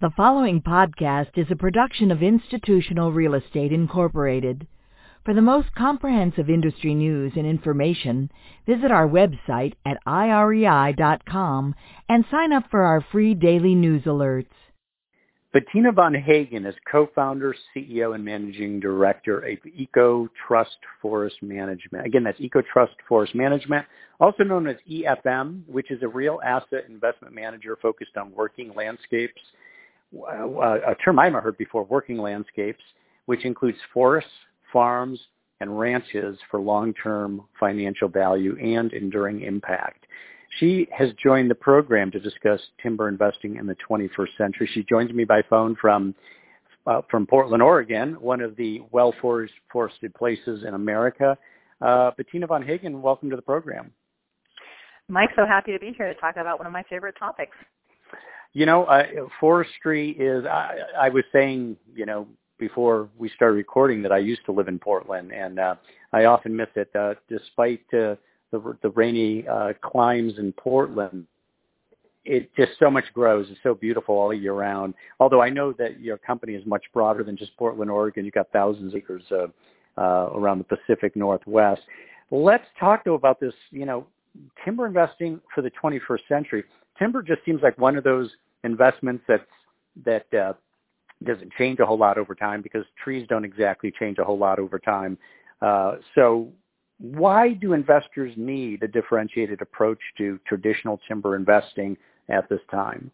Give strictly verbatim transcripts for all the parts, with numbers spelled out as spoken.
The following podcast is a production of Institutional Real Estate Incorporated. For the most comprehensive industry news and information, visit our website at I R E I dot com and sign up for our free daily news alerts. Bettina von Hagen is co-founder, C E O, and managing director of Eco Trust Forest Management. Again, that's Eco Trust Forest Management, also known as E F M, which is a real asset investment manager focused on working landscapes, a term I haven't heard before, working landscapes, which includes forests, farms, and ranches for long-term financial value and enduring impact. She has joined the program to discuss timber investing in the twenty-first century. She joins me by phone from uh, from Portland, Oregon, one of the well-forested places in America. Uh, Bettina von Hagen, welcome to the program. Mike, so happy to be here to talk about one of my favorite topics. You know, uh, forestry is, I, I was saying, you know, before we started recording that I used to live in Portland, and uh, I often miss it. Uh, despite uh, the, the rainy uh, climes in Portland, it just so much grows. It's so beautiful all year round. Although I know that your company is much broader than just Portland, Oregon. You've got thousands of acres uh, uh, around the Pacific Northwest. Let's talk, though, about this, you know, timber investing for the twenty-first century. Timber just seems like one of those investments that's, that uh, doesn't change a whole lot over time because trees don't exactly change a whole lot over time. Uh, so why do investors need a differentiated approach to traditional timber investing at this time?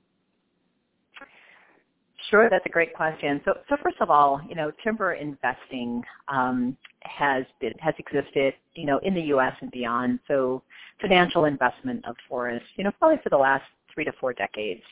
Sure, that's a great question. So, so first of all, you know, timber investing um, has been, has existed, you know, in the U S and beyond. So, financial investment of forests, you know, probably for the last three to four decades.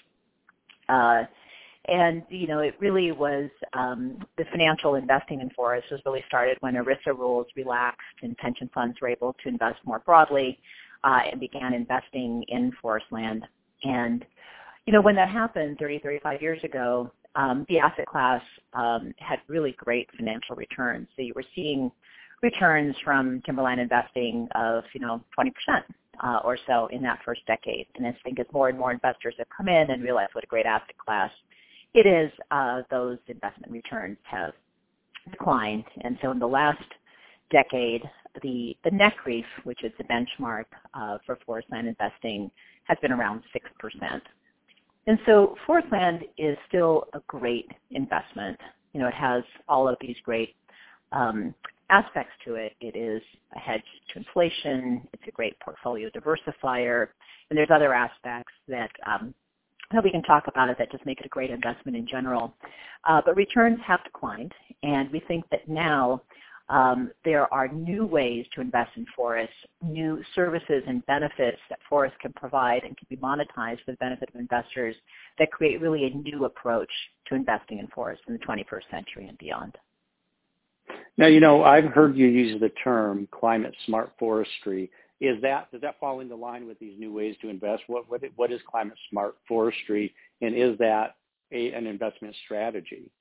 Uh, and, you know, it really was um, the financial investing in forests was really started when ERISA rules relaxed and pension funds were able to invest more broadly uh, and began investing in forest land. And, you know, when that happened thirty, thirty-five years ago, um, the asset class um, had really great financial returns. So you were seeing returns from timberland investing of, you know, twenty percent. Uh, or so in that first decade. And I think as more and more investors have come in and realized what a great asset class it is, uh, those investment returns have declined. And so in the last decade, the, the N C R E F, which is the benchmark uh, for forest land investing, has been around six percent. And so forest land is still a great investment. You know, it has all of these great um, aspects to it. It is a hedge to inflation. It's a great portfolio diversifier. And there's other aspects that, um, that we can talk about it that just make it a great investment in general. Uh, but returns have declined. And we think that now um, there are new ways to invest in forests, new services and benefits that forests can provide and can be monetized for the benefit of investors that create really a new approach to investing in forests in the twenty-first century and beyond. Now, you know, I've heard you use the term climate smart forestry. Is that, does that fall into line with these new ways to invest? What, what, what is climate smart forestry, and is that a, an investment strategy?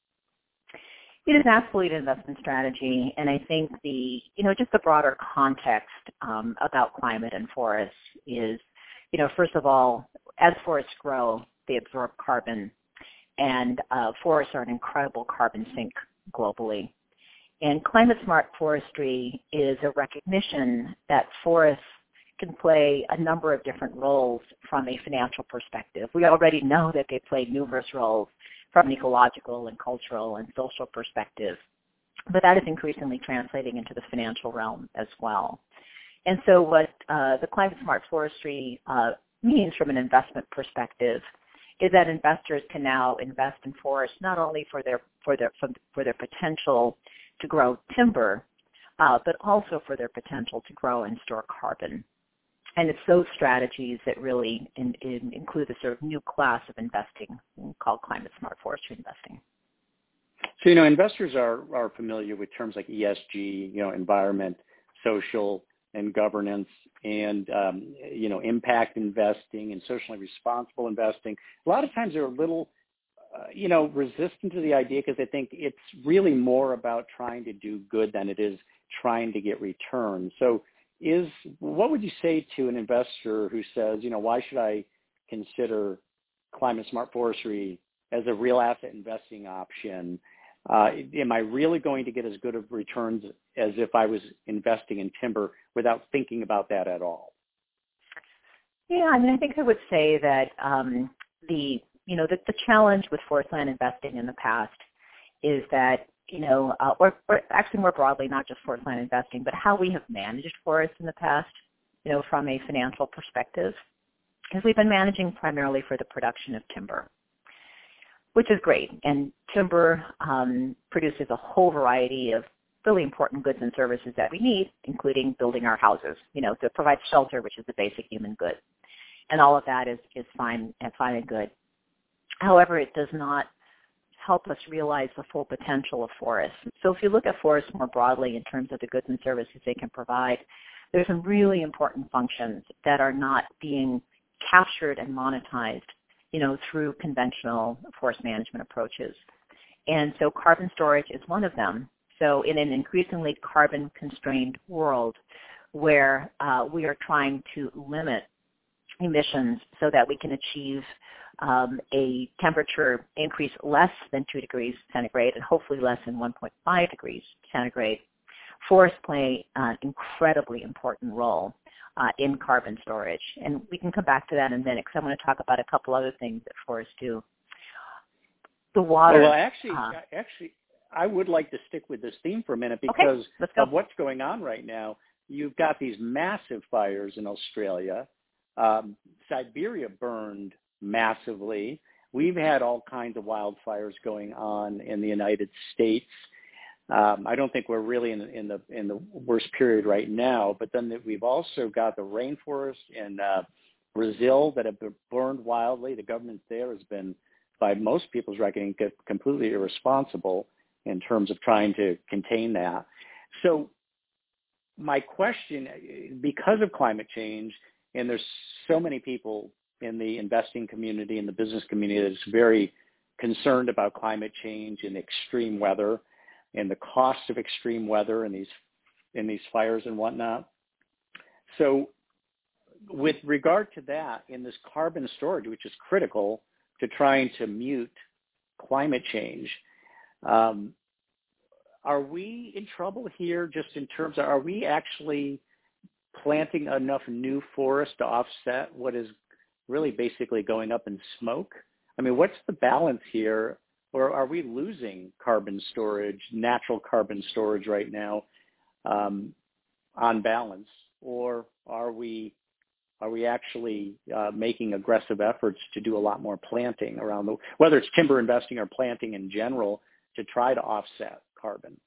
It is absolutely an investment strategy, and I think the, you know, just the broader context um, about climate and forests is, you know, first of all, as forests grow, they absorb carbon, and uh, forests are an incredible carbon sink globally. And climate smart forestry is a recognition that forests can play a number of different roles from a financial perspective. We already know that they play numerous roles from an ecological and cultural and social perspective, but that is increasingly translating into the financial realm as well. And so what uh, the climate smart forestry uh, means from an investment perspective is that investors can now invest in forests not only for their for their for their potential to grow timber, uh, but also for their potential to grow and store carbon. And it's those strategies that really in, in include the sort of new class of investing called climate smart forestry investing. So, you know, investors are, are familiar with terms like E S G, you know, environment, social, and governance, and, um, you know, impact investing and socially responsible investing. A lot of times they're a little Uh, you know, resistant to the idea because they think it's really more about trying to do good than it is trying to get return. So is, what would you say to an investor who says, you know, why should I consider climate smart forestry as a real asset investing option, uh, am I really going to get as good of returns as if I was investing in timber without thinking about that at all? Yeah, I mean, I think I would say that um, the you know the, the challenge with forest land investing in the past is that you know, uh, or, or actually more broadly, not just forest land investing, but how we have managed forests in the past, you know, from a financial perspective, because we've been managing primarily for the production of timber, which is great. And timber um, produces a whole variety of really important goods and services that we need, including building our houses, you know, to provide shelter, which is a basic human good. And all of that is, is fine and fine and good. However, it does not help us realize the full potential of forests. So if you look at forests more broadly in terms of the goods and services they can provide, there's some really important functions that are not being captured and monetized, you know, through conventional forest management approaches. And so carbon storage is one of them. So in an increasingly carbon-constrained world where uh, we are trying to limit emissions so that we can achieve um, a temperature increase less than two degrees centigrade and hopefully less than one point five degrees centigrade, forests play an incredibly important role uh, in carbon storage. And we can come back to that in a minute because I want to talk about a couple other things that forests do. The water. Well, actually, uh, actually, I would like to stick with this theme for a minute because okay, of what's going on right now. You've got these massive fires in Australia. Um, Siberia burned massively. We've had all kinds of wildfires going on in the United States. Um, I don't think we're really in, in the in the worst period right now. But then we've also got the rainforest in uh, Brazil that have been burned wildly. The government there has been, by most people's reckoning, completely irresponsible in terms of trying to contain that. So my question, because of climate change, and there's so many people in the investing community and the business community that's very concerned about climate change and extreme weather and the cost of extreme weather in these in these fires and whatnot. So with regard to that, in this carbon storage, which is critical to trying to mute climate change, um, are we in trouble here just in terms of, are we actually planting enough new forest to offset what is really basically going up in smoke? I mean, what's the balance here? Or are we losing carbon storage, natural carbon storage right now um, on balance? Or are we are we actually uh, making aggressive efforts to do a lot more planting around the, whether it's timber investing or planting in general, to try to offset carbon?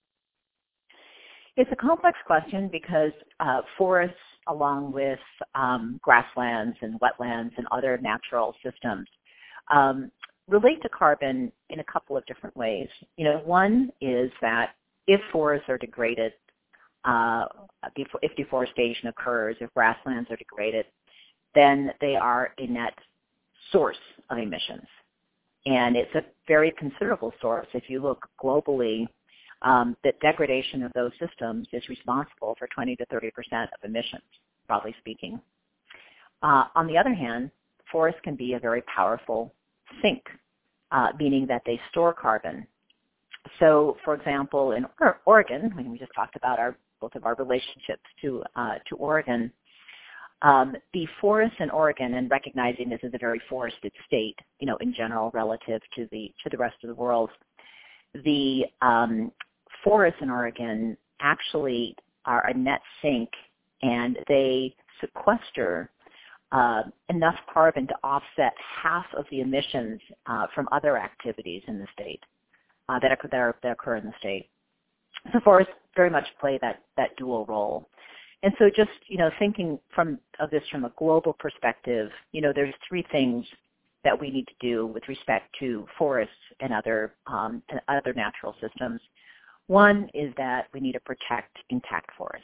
It's a complex question because uh, forests, along with um, grasslands and wetlands and other natural systems, um, relate to carbon in a couple of different ways. You know, one is that if forests are degraded, uh, if deforestation occurs, if grasslands are degraded, then they are a net source of emissions. And it's a very considerable source. If you look globally, um, the degradation of those systems is responsible for twenty to thirty percent of emissions, broadly speaking. Uh, on the other hand, forests can be a very powerful sink, uh, meaning that they store carbon. So, for example, in Oregon, I mean, we just talked about our both of our relationships to uh, to Oregon. Um, the forests in Oregon, and recognizing this is a very forested state, you know, in general relative to the to the rest of the world, the um, forests in Oregon actually are a net sink, and they sequester uh, enough carbon to offset half of the emissions uh, from other activities in the state uh, that, occur, that, are, that occur in the state. So forests very much play that, that dual role. And so just, you know, thinking from of this from a global perspective, you know, there's three things that we need to do with respect to forests and other um, and other natural systems. One is that we need to protect intact forests.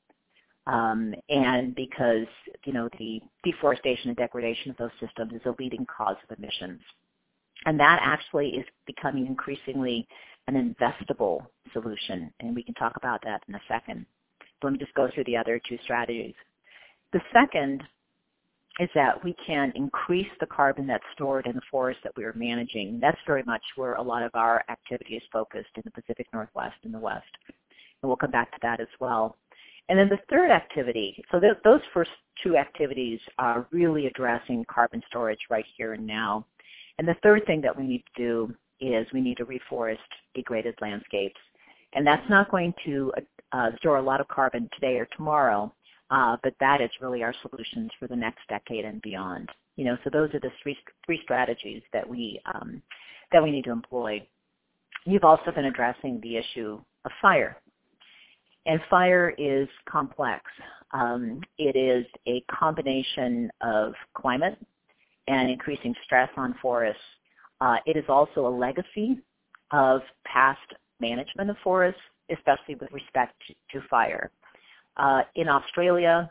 Um, and because, you know, the deforestation and degradation of those systems is a leading cause of emissions. And that actually is becoming increasingly an investable solution. And we can talk about that in a second. Let me just go through the other two strategies. The second is that we can increase the carbon that's stored in the forest that we are managing. That's very much where a lot of our activity is focused in the Pacific Northwest and the West. And we'll come back to that as well. And then the third activity, so th- those first two activities are really addressing carbon storage right here and now. And the third thing that we need to do is we need to reforest degraded landscapes. And that's not going to uh, store a lot of carbon today or tomorrow, uh, but that is really our solutions for the next decade and beyond. You know, so those are the three, three strategies that we um, that we need to employ. You've also been addressing the issue of fire. And fire is complex. Um, it is a combination of climate and increasing stress on forests. Uh, it is also a legacy of past management of forests, especially with respect to, to fire. Uh, in Australia,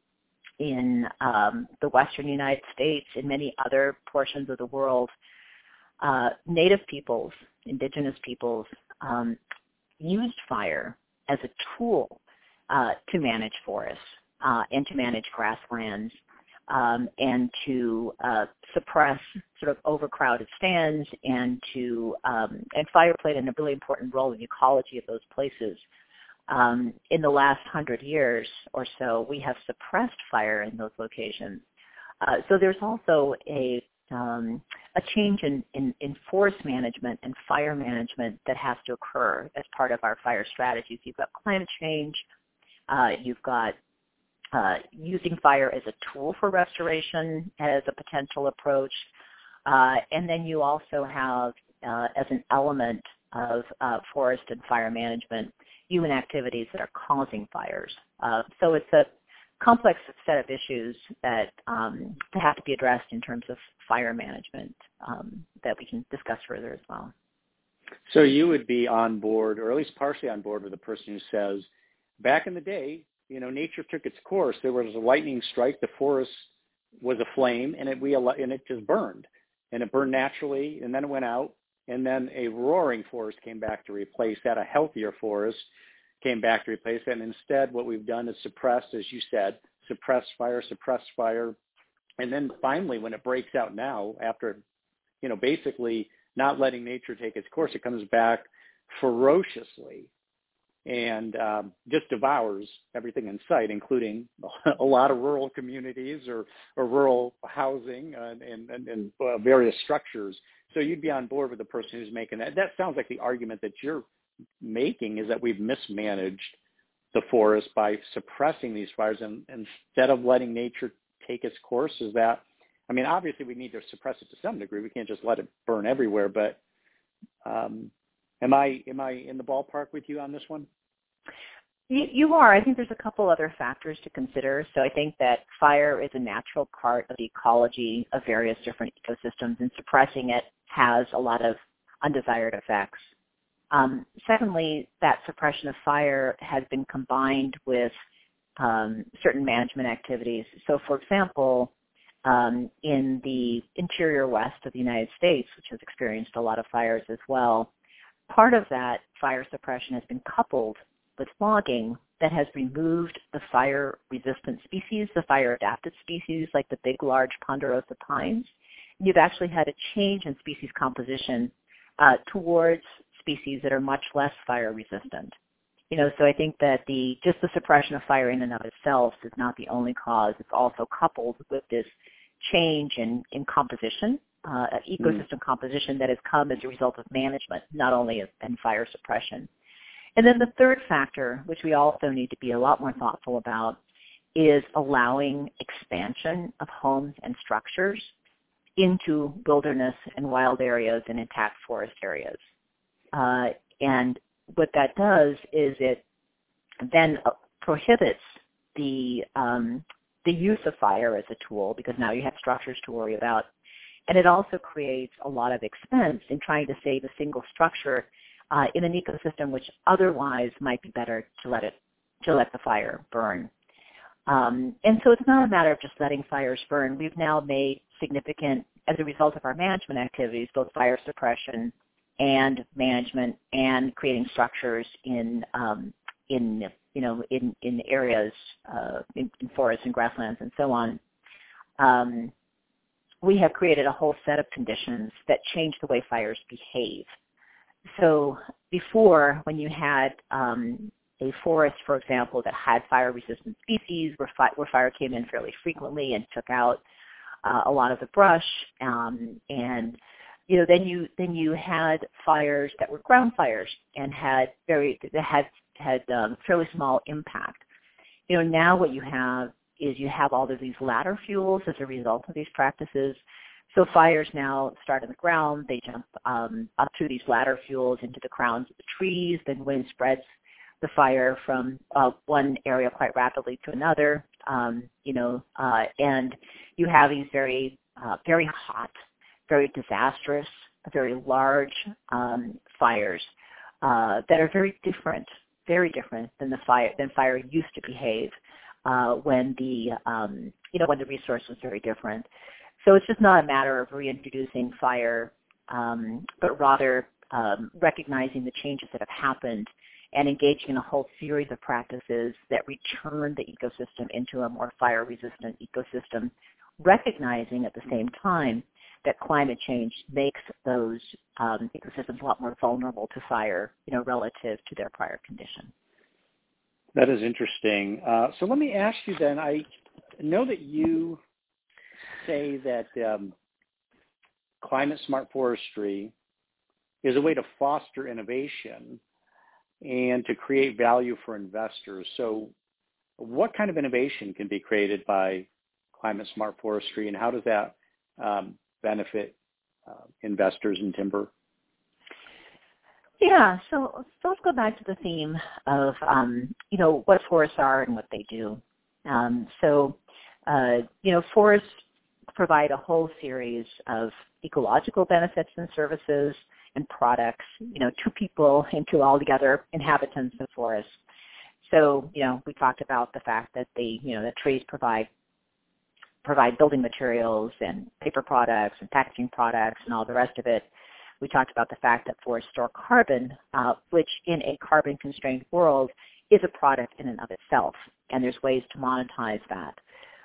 in um, the western United States, in many other portions of the world, uh, native peoples, indigenous peoples, um, used fire as a tool uh, to manage forests uh, and to manage grasslands um, and to uh, suppress sort of overcrowded stands and to um, and fire played a really important role in the ecology of those places. Um, in the last hundred years or so, we have suppressed fire in those locations. Uh, so there's also a Um, a change in, in, in forest management and fire management that has to occur as part of our fire strategies. You've got climate change. Uh, you've got uh, using fire as a tool for restoration as a potential approach. Uh, and then you also have, uh, as an element of uh, forest and fire management, human activities that are causing fires. Uh, so it's a complex set of issues that um, have to be addressed in terms of fire management um, that we can discuss further as well. So you would be on board, or at least partially on board, with the person who says, back in the day, you know, nature took its course. There was a lightning strike. The forest was aflame, and it we and it just burned, and it burned naturally, and then it went out, and then a roaring forest came back to replace that. A healthier forest came back to replace that. And instead, what we've done is suppressed, as you said, suppress fire, suppress fire. And then finally, when it breaks out now, after, you know, basically not letting nature take its course, it comes back ferociously and um, just devours everything in sight, including a lot of rural communities or, or rural housing uh, and, and, and uh, various structures. So you'd be on board with the person who's making that. That sounds like the argument that you're making, is that we've mismanaged the forest by suppressing these fires, and instead of letting nature take its course. Is that, I mean, obviously we need to suppress it to some degree. We can't just let it burn everywhere, but um, am I am I in the ballpark with you on this one? You, you are. I think there's a couple other factors to consider. So I think that fire is a natural part of the ecology of various different ecosystems, and suppressing it has a lot of undesired effects. Um, secondly, that suppression of fire has been combined with um, certain management activities. So, for example, um, in the interior west of the United States, which has experienced a lot of fires as well, part of that fire suppression has been coupled with logging that has removed the fire-resistant species, the fire-adapted species, like the big, large ponderosa pines. And you've actually had a change in species composition uh, towards species that are much less fire resistant. You know, so I think that the just the suppression of fire in and of itself is not the only cause. It's also coupled with this change in, in composition, uh, ecosystem mm. composition that has come as a result of management, not only of, in fire suppression. And then the third factor, which we also need to be a lot more thoughtful about, is allowing expansion of homes and structures into wilderness and wild areas and intact forest areas. Uh, and what that does is it then uh, prohibits the um, the use of fire as a tool, because now you have structures to worry about. And it also creates a lot of expense in trying to save a single structure uh, in an ecosystem which otherwise might be better to let it to let the fire burn. Um, and so it's not a matter of just letting fires burn. We've now made significant, as a result of our management activities, both fire suppression and management and creating structures in um, in you know in in areas uh, in, in forests and grasslands and so on. um, we have created a whole set of conditions that change the way fires behave. So before, when you had um, a forest, for example, that had fire-resistant species where, fi- where fire came in fairly frequently and took out uh, a lot of the brush, um, and you know, then you then you had fires that were ground fires and had very that had had um, fairly small impact. You know, now what you have is you have all of these ladder fuels as a result of these practices. So fires now start in the ground, they jump um, up through these ladder fuels into the crowns of the trees, then wind spreads the fire from uh, one area quite rapidly to another, um, you know, uh, and you have these very, uh, very hot, very disastrous, very large um, fires uh, that are very different, very different than the fire than fire used to behave uh, when the um, you know when the resource was very different. So it's just not a matter of reintroducing fire, um, but rather um, recognizing the changes that have happened and engaging in a whole series of practices that return the ecosystem into a more fire-resistant ecosystem, recognizing at the same time that climate change makes those um, ecosystems a lot more vulnerable to fire, you know, relative to their prior condition. That is interesting. Uh, so let me ask you then, I know that you say that um, climate smart forestry is a way to foster innovation and to create value for investors. So what kind of innovation can be created by climate smart forestry, and how does that um, benefit uh, investors in timber? Yeah, so, so let's go back to the theme of, um, you know, what forests are and what they do. Um, so, uh, you know, forests provide a whole series of ecological benefits and services and products, you know, to people and to all the other inhabitants of forests. So, you know, we talked about the fact that the, you know, the trees provide provide building materials and paper products and packaging products and all the rest of it. We talked about the fact that forests store carbon, uh, which in a carbon-constrained world is a product in and of itself, and there's ways to monetize that.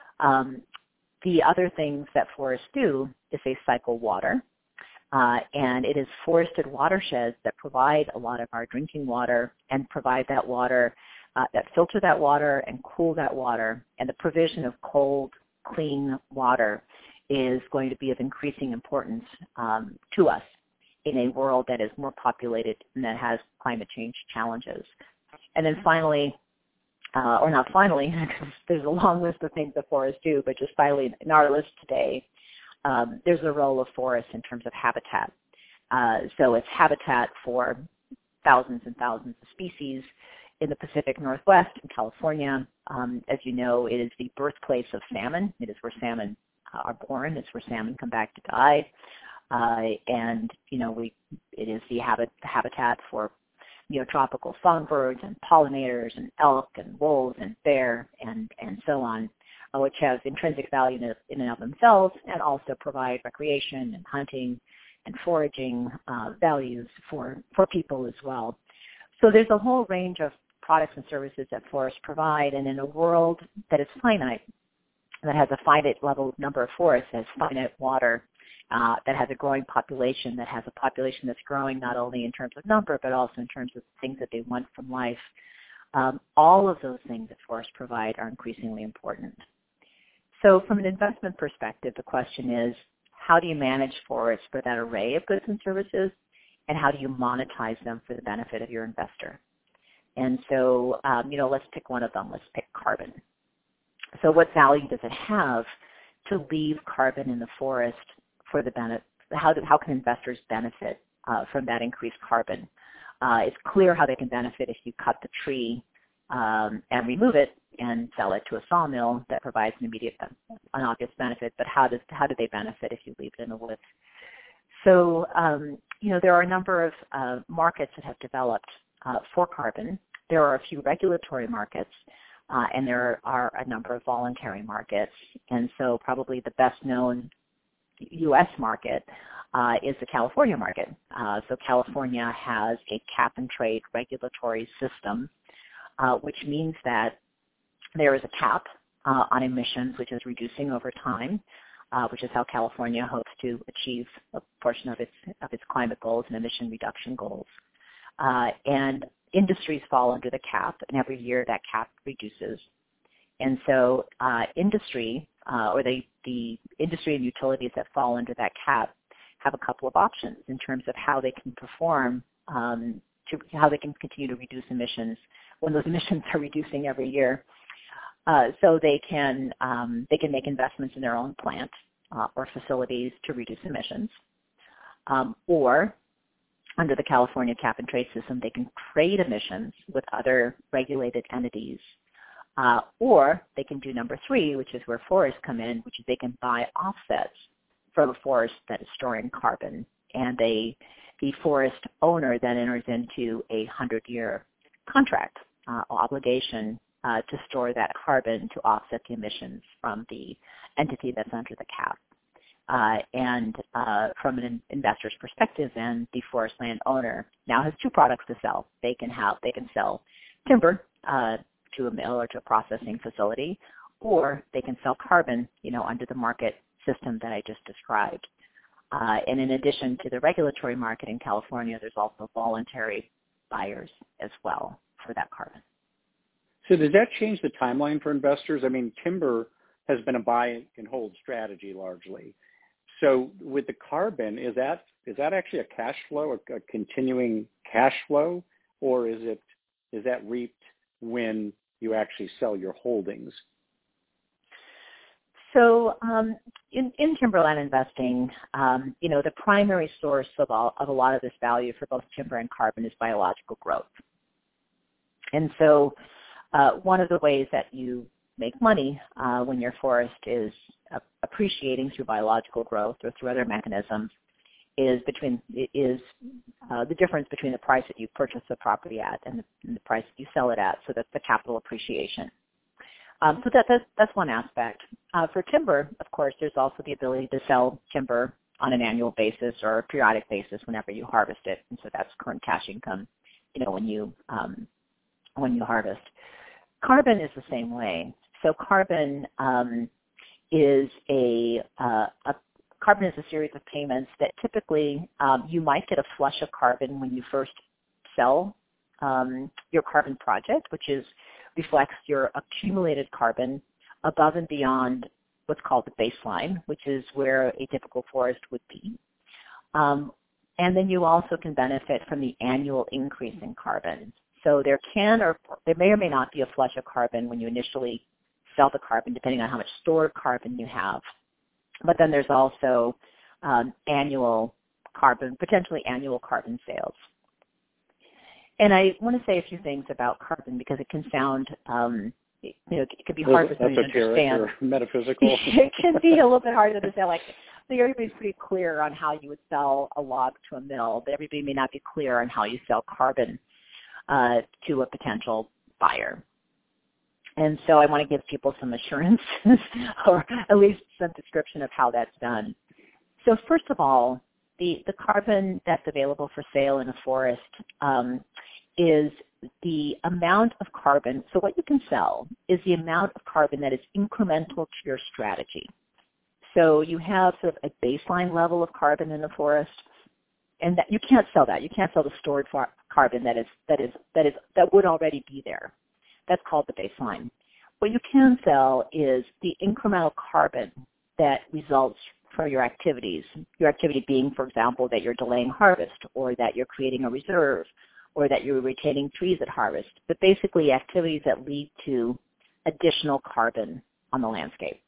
Um, the other things that forests do is they cycle water, uh, and it is forested watersheds that provide a lot of our drinking water and provide that water, uh, that filter that water and cool that water, and the provision of cold, clean water is going to be of increasing importance um, to us in a world that is more populated and that has climate change challenges. And then finally, uh, or not finally, because there's a long list of things that forests do, but just finally in our list today, um, there's a role of forests in terms of habitat. Uh, so it's habitat for thousands and thousands of species in the Pacific Northwest in California. Um, as you know, it is the birthplace of salmon. It is where salmon uh, are born. It's where salmon come back to die. Uh, and, you know, we it is the habit, habitat for, you know, tropical songbirds and pollinators and elk and wolves and bear and, and so on, uh, which have intrinsic value in, in and of themselves and also provide recreation and hunting and foraging uh, values for, for people as well. So there's a whole range of products and services that forests provide, and in a world that is finite, that has a finite level number of forests, has finite water, uh, that has a growing population, that has a population that's growing not only in terms of number, but also in terms of things that they want from life. Um, all of those things that forests provide are increasingly important. So from an investment perspective, the question is, how do you manage forests for that array of goods and services, and how do you monetize them for the benefit of your investor? And so, um, you know, let's pick one of them. Let's pick carbon. So what value does it have to leave carbon in the forest for the benefit? How, do, how can investors benefit uh, from that increased carbon? Uh, it's clear how they can benefit if you cut the tree um, and remove it and sell it to a sawmill. That provides an immediate, an obvious benefit. But how does how do they benefit if you leave it in the woods? So, um, you know, there are a number of uh, markets that have developed uh, for carbon. There are a few regulatory markets, uh, and there are a number of voluntary markets. And so probably the best known U S market uh, is the California market. Uh, so California has a cap and trade regulatory system, uh, which means that there is a cap uh, on emissions, which is reducing over time, uh, which is how California hopes to achieve a portion of its of its climate goals and emission reduction goals. Uh, and industries fall under the cap, and every year that cap reduces. And so uh, industry, uh, or the, the industry and utilities that fall under that cap have a couple of options in terms of how they can perform, um, to how they can continue to reduce emissions when those emissions are reducing every year. Uh, so they can um, they can make investments in their own plant uh, or facilities to reduce emissions, um, or under the California cap and trade system, they can trade emissions with other regulated entities. Uh, or they can do number three, which is where forests come in, which is they can buy offsets from a forest that is storing carbon. And they, the forest owner then enters into a hundred-year contract uh, obligation uh, to store that carbon to offset the emissions from the entity that's under the cap. Uh, and uh, from an investor's perspective, then the forest land owner now has two products to sell. They can have they can sell timber uh, to a mill or to a processing facility, or they can sell carbon, you know, under the market system that I just described. Uh, and in addition to the regulatory market in California, there's also voluntary buyers as well for that carbon. So does that change the timeline for investors? I mean, timber has been a buy and hold strategy largely. So with the carbon, is that is that actually a cash flow, a, a continuing cash flow, or is it is that reaped when you actually sell your holdings? So um, in, in timberland investing, um, you know, the primary source of, all, of a lot of this value for both timber and carbon is biological growth. And so uh, one of the ways that you make money uh, when your forest is uh, appreciating through biological growth or through other mechanisms is between is uh, the difference between the price that you purchase the property at and the, and the price that you sell it at. So that's the capital appreciation. Um, so that, that's, that's one aspect. Uh, for timber, of course, there's also the ability to sell timber on an annual basis or a periodic basis whenever you harvest it. And so that's current cash income, you know, when you um, when you harvest. Carbon is the same way. So carbon um, is a, uh, a carbon is a series of payments that typically um, you might get a flush of carbon when you first sell um, your carbon project, which is reflects your accumulated carbon above and beyond what's called the baseline, which is where a typical forest would be. Um, and then you also can benefit from the annual increase in carbon. So there can or there may or may not be a flush of carbon when you initially sell the carbon, depending on how much stored carbon you have. But then there's also um, annual carbon, potentially annual carbon sales. And I want to say a few things about carbon because it can sound, um, you know, it can be hard for somebody to understand. Or metaphysical. It can be a little bit hard to understand. Like, I think everybody's pretty clear on how you would sell a log to a mill, but everybody may not be clear on how you sell carbon uh, to a potential buyer. And so I want to give people some assurance or at least some description of how that's done. So first of all, the, the carbon that's available for sale in a forest um, is the amount of carbon. So what you can sell is the amount of carbon that is incremental to your strategy. So you have sort of a baseline level of carbon in a forest, and that you can't sell that. You can't sell the stored far- carbon that is that is that is that would already be there. That's called the baseline. What you can sell is the incremental carbon that results from your activities. Your activity being, for example, that you're delaying harvest, or that you're creating a reserve, or that you're retaining trees at harvest. But basically activities that lead to additional carbon on the landscape.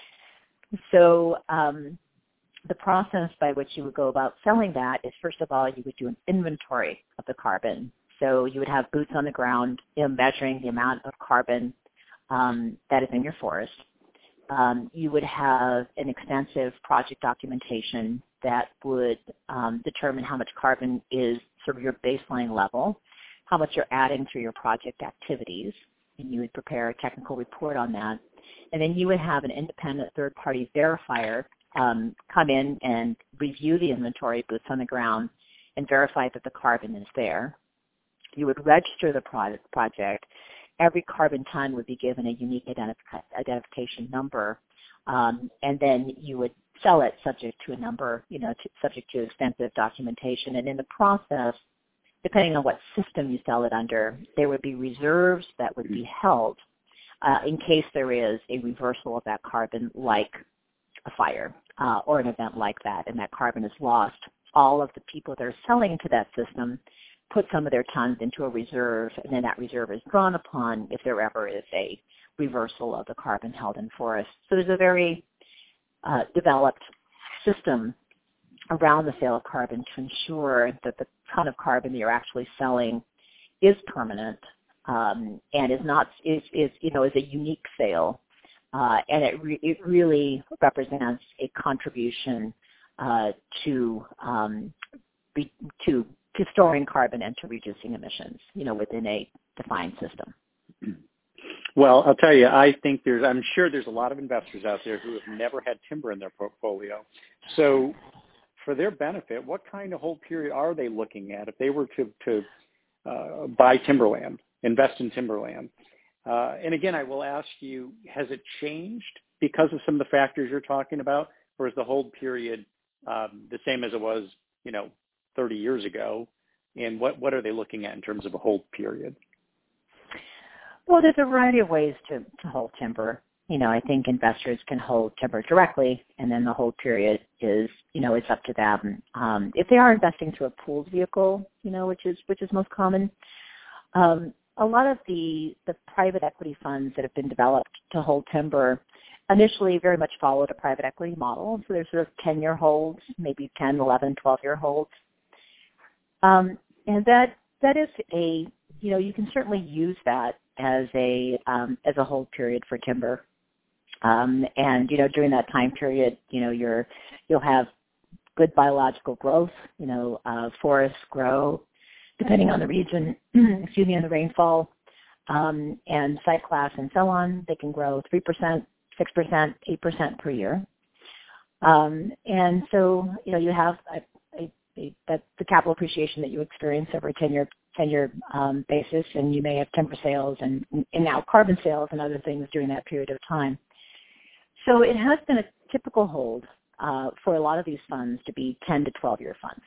So um, the process by which you would go about selling that is, first of all, you would do an inventory of the carbon. So you would have boots on the ground, you know, measuring the amount of carbon um, that is in your forest. Um, you would have an extensive project documentation that would um, determine how much carbon is sort of your baseline level, how much you're adding through your project activities, and you would prepare a technical report on that. And then you would have an independent third-party verifier um, come in and review the inventory, boots on the ground, and verify that the carbon is there. You would register the product, project, every carbon ton would be given a unique identif- identification number, um, and then you would sell it subject to a number, you know, to, subject to extensive documentation. And in the process, depending on what system you sell it under, there would be reserves that would be held uh, in case there is a reversal of that carbon, like a fire uh, or an event like that, and that carbon is lost. All of the people that are selling into that system put some of their tons into a reserve, and then that reserve is drawn upon if there ever is a reversal of the carbon held in forests. So there's a very uh, developed system around the sale of carbon to ensure that the ton of carbon that you're actually selling is permanent um, and is not is, is you know is a unique sale, uh, and it re- it really represents a contribution uh, to um, be, to to storing carbon and to reducing emissions, you know, within a defined system. Well, I'll tell you, I think there's, I'm sure there's a lot of investors out there who have never had timber in their portfolio. So for their benefit, what kind of hold period are they looking at if they were to, to uh, buy timberland, invest in timberland? Uh, and again, I will ask you, has it changed because of some of the factors you're talking about, or is the hold period um, the same as it was, you know, thirty years ago? And what, what are they looking at in terms of a hold period? Well, there's a variety of ways to, to hold timber. You know, I think investors can hold timber directly, and then the hold period is, you know, it's up to them. Um, if they are investing through a pooled vehicle, you know, which is which is most common, um, a lot of the the private equity funds that have been developed to hold timber initially very much followed a private equity model. So there's sort of ten-year holds, maybe ten, eleven, twelve-year holds. Um, and that that is a, you know, you can certainly use that as a um, as a hold period for timber. Um, and, you know, during that time period, you know, you're, you'll have good biological growth. You know, uh, forests grow depending on the region, excuse me, and the rainfall, um, and site class and so on. They can grow three percent, six percent, eight percent per year. Um, and so, you know, you have a, a, a, that's the capital appreciation that you experience over a ten-year ten-year um, basis, and you may have timber sales and, and now carbon sales and other things during that period of time. So it has been a typical hold uh, for a lot of these funds to be ten to twelve-year funds.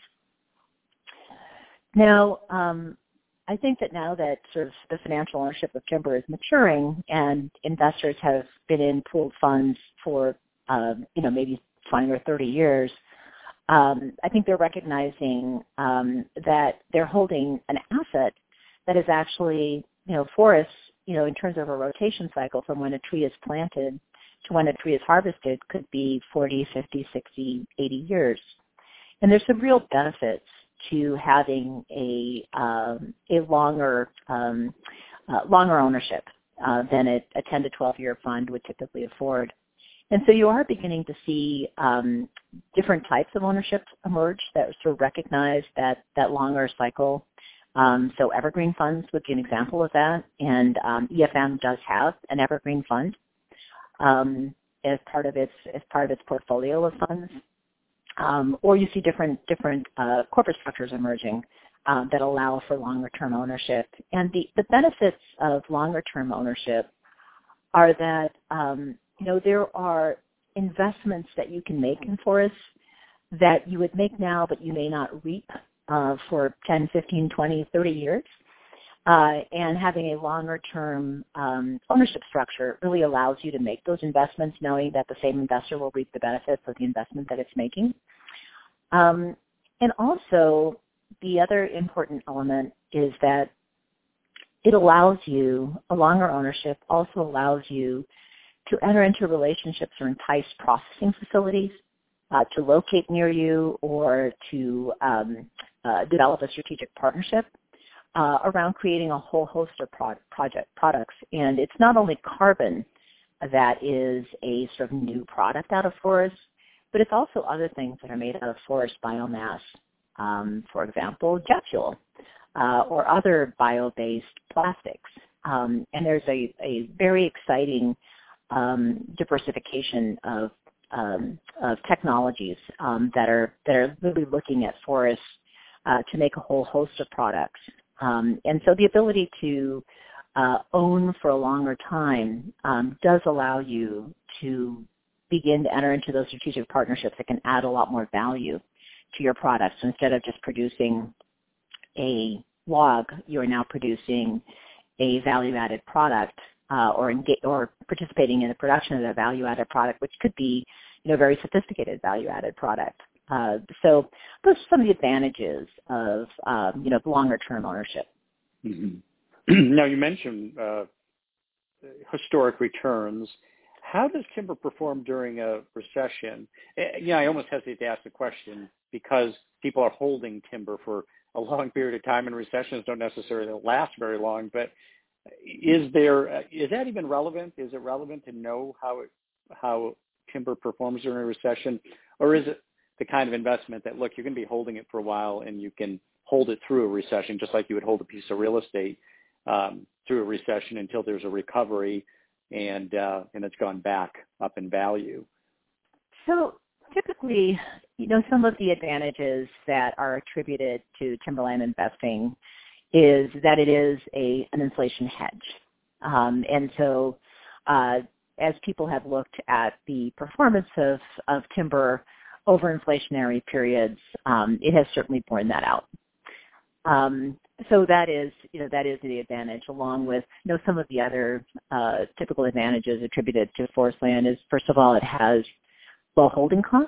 Now, um, I think that now that sort of the financial ownership of timber is maturing and investors have been in pooled funds for, uh, you know, maybe twenty or thirty years, um, I think they're recognizing um, that they're holding an asset that is actually, you know, forests, you know, in terms of a rotation cycle from when a tree is planted to when a tree is harvested could be forty, fifty, sixty, eighty years. And there's some real benefits to having a um, a longer um, uh, longer ownership uh, than a, a ten to twelve year fund would typically afford. And so you are beginning to see um, different types of ownership emerge that sort of recognize that, that longer cycle. Um, so evergreen funds would be an example of that, and um, E F M does have an evergreen fund um, as part of its as part of its portfolio of funds. Um, or you see different different uh, corporate structures emerging um, that allow for longer-term ownership. And the, the benefits of longer-term ownership are that, um, you know, there are investments that you can make in forests that you would make now but you may not reap uh, for ten, fifteen, twenty, thirty years. Uh, and having a longer-term um, ownership structure really allows you to make those investments knowing that the same investor will reap the benefits of the investment that it's making. Um, and also, the other important element is that it allows you, a longer ownership also allows you to enter into relationships or entice processing facilities uh, to locate near you or to um, uh, develop a strategic partnership Uh, around creating a whole host of pro- project products. And it's not only carbon that is a sort of new product out of forests, but it's also other things that are made out of forest biomass. Um, for example, jet fuel uh, or other bio-based plastics. Um, and there's a, a very exciting um, diversification of, um, of technologies um, that are that are really looking at forests uh, to make a whole host of products. Um, and so the ability to uh, own for a longer time um, does allow you to begin to enter into those strategic partnerships that can add a lot more value to your products. So instead of just producing a log, you're now producing a value-added product uh, or engage, or participating in the production of that value-added product, which could be, you know, very sophisticated value-added product. Uh, so those are some of the advantages of, um, you know, longer-term ownership. Mm-hmm. Now, you mentioned uh, historic returns. How does timber perform during a recession? Yeah, I almost hesitate to ask the question because people are holding timber for a long period of time, and recessions don't necessarily last very long. But is there is that even relevant? Is it relevant to know how it, how timber performs during a recession, or is it the kind of investment that, look, you're going to be holding it for a while and you can hold it through a recession, just like you would hold a piece of real estate um, through a recession until there's a recovery and uh, and it's gone back up in value? So typically, you know, some of the advantages that are attributed to timberland investing is that it is a an inflation hedge. Um, and so uh, as people have looked at the performance of, of timber over inflationary periods, um, it has certainly borne that out. Um, so that is, you know, that is the advantage, along with, you know, some of the other uh, typical advantages attributed to forest land is, first of all, it has low holding costs,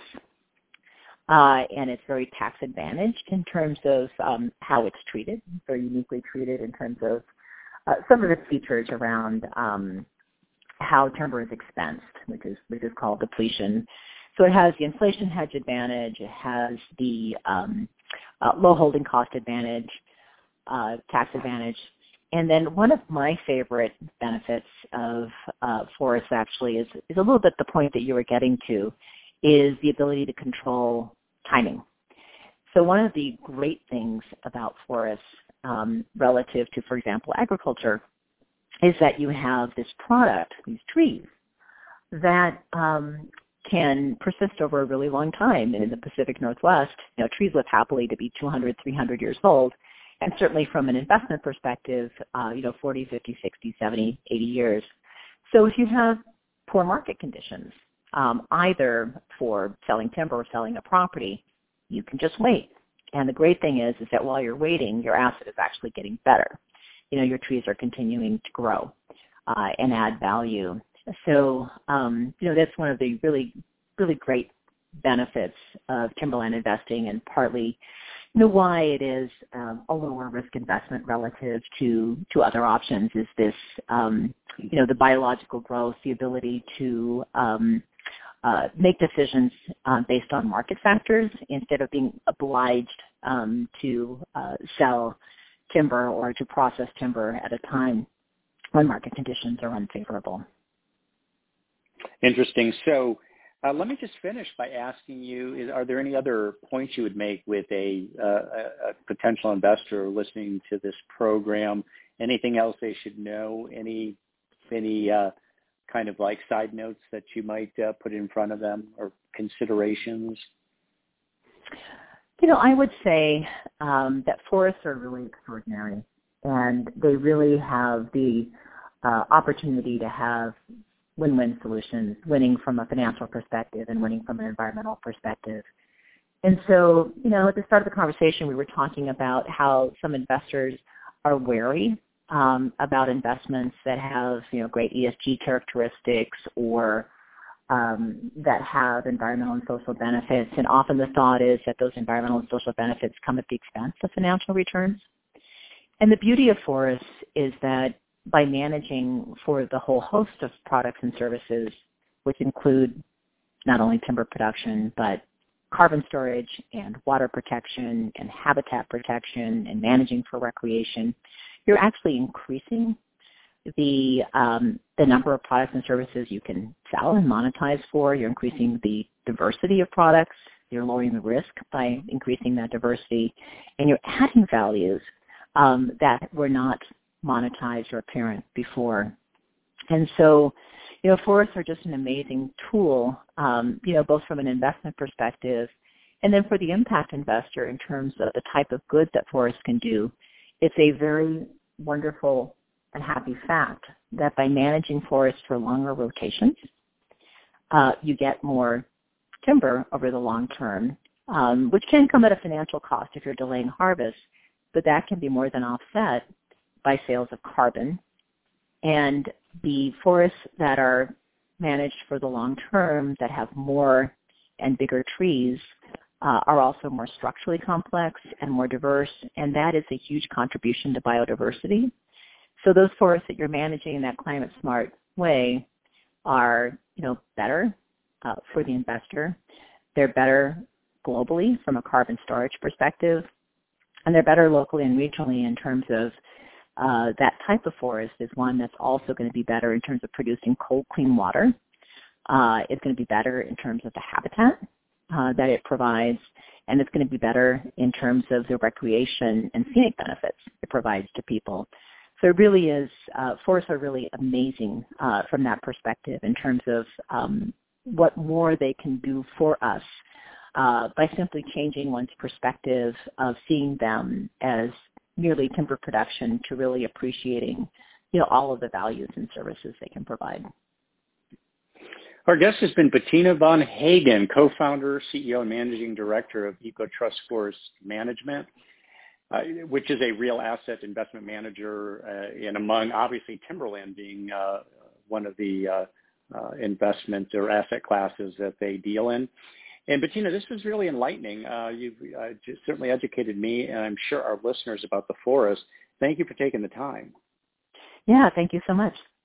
uh, and it's very tax advantaged in terms of um, how it's treated, very uniquely treated in terms of uh, some of the features around um, how timber is expensed, which is which is called depletion. So it has the inflation hedge advantage, it has the um, uh, low holding cost advantage, uh, tax advantage. And then one of my favorite benefits of uh, forests actually is, is a little bit the point that you were getting to, is the ability to control timing. So one of the great things about forests um, relative to, for example, agriculture, is that you have this product, these trees, that um, can persist over a really long time. And in the Pacific Northwest, you know, trees live happily to be two hundred, three hundred years old. And certainly from an investment perspective, uh, you know, forty, fifty, sixty, seventy, eighty years. So if you have poor market conditions, um, either for selling timber or selling a property, you can just wait. And the great thing is, is that while you're waiting, your asset is actually getting better. You know, your trees are continuing to grow uh, and add value. So, um, you know, that's one of the really, really great benefits of timberland investing, and partly, you know, why it is um, a lower risk investment relative to, to other options is this, um, you know, the biological growth, the ability to um, uh, make decisions uh, based on market factors instead of being obliged um, to uh, sell timber or to process timber at a time when market conditions are unfavorable. Interesting. So uh, let me just finish by asking you, is, are there any other points you would make with a, uh, a potential investor listening to this program? Anything else they should know? Any any uh, kind of like side notes that you might uh, put in front of them, or considerations? You know, I would say um, that forests are really extraordinary, and they really have the uh, opportunity to have win-win solutions, winning from a financial perspective and winning from an environmental perspective. And so, you know, at the start of the conversation, we were talking about how some investors are wary um, about investments that have, you know, great E S G characteristics or um, that have environmental and social benefits. And often the thought is that those environmental and social benefits come at the expense of financial returns. And the beauty of forests is that by managing for the whole host of products and services, which include not only timber production, but carbon storage and water protection and habitat protection and managing for recreation, you're actually increasing the um, the number of products and services you can sell and monetize for. You're increasing the diversity of products. You're lowering the risk by increasing that diversity. And you're adding values um, that were not monetized or apparent before. And so, you know, forests are just an amazing tool, um, you know, both from an investment perspective and then for the impact investor in terms of the type of good that forests can do. It's a very wonderful and happy fact that by managing forests for longer rotations, uh, you get more timber over the long term, um, which can come at a financial cost if you're delaying harvest, but that can be more than offset by sales of carbon. And the forests that are managed for the long term that have more and bigger trees uh, are also more structurally complex and more diverse, and that is a huge contribution to biodiversity. So those forests that you're managing in that climate smart way are, you know, better uh, for the investor. They're better globally from a carbon storage perspective, and they're better locally and regionally in terms of uh, that type of forest is one that's also going to be better in terms of producing cold, clean water. Uh, it's going to be better in terms of the habitat uh, that it provides, and it's going to be better in terms of the recreation and scenic benefits it provides to people. So it really is, uh, forests are really amazing uh, from that perspective in terms of um, what more they can do for us uh, by simply changing one's perspective of seeing them as merely timber production to really appreciating, you know, all of the values and services they can provide. Our guest has been Bettina Von Hagen, co-founder, C E O, and managing director of EcoTrust Forest Management, uh, which is a real asset investment manager, uh, and among obviously timberland being uh, one of the uh, uh, investment or asset classes that they deal in. And Bettina, this was really enlightening. Uh, you've uh, just certainly educated me, and I'm sure our listeners about the forest. Thank you for taking the time. Yeah, thank you so much.